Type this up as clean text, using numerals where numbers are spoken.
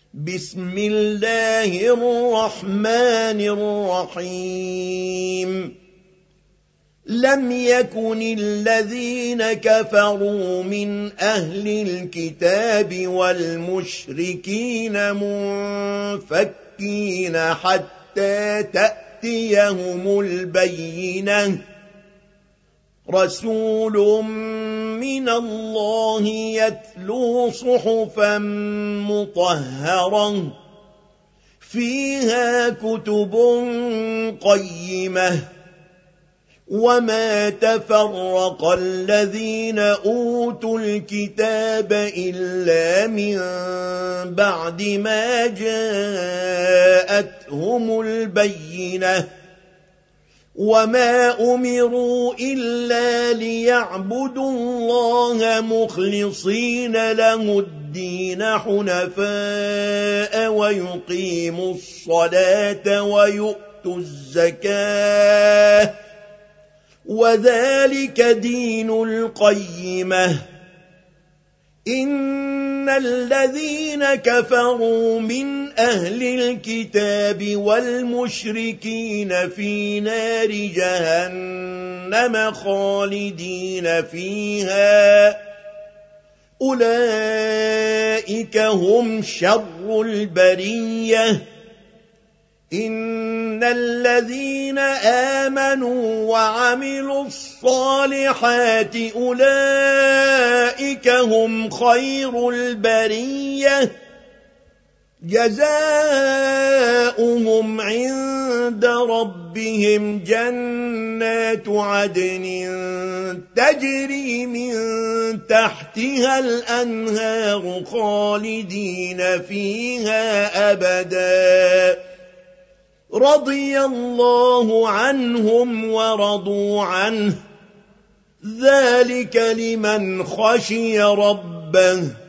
بسم الله الرحمن الرحيم لم يكن الذين كفروا من أهل الكتاب والمشركين منفكين حتى تأتيهم البينة رسول من الله يتلو صحفا مطهرة فيها كتب قيمة وما تفرق الذين أوتوا الكتاب إلا من بعد ما جاءتهم البينة وما أمروا إلا ليعبدوا الله مخلصين له الدين حنفاء ويقيموا الصلاة ويؤتوا الزكاة وذلك دين القيمة إن الذين كفروا من أهل الكتاب والمشركين في نار جهنم خالدين فيها أولئك هم شر البرية إن الذين آمنوا وعملوا الصالحات أولئك هم خير البرية جزاؤهم عند ربهم جنات عدن تجري من تحتها الأنهار خالدين فيها أبداً رضي الله عنهم ورضوا عنه ذلك لمن خشي ربه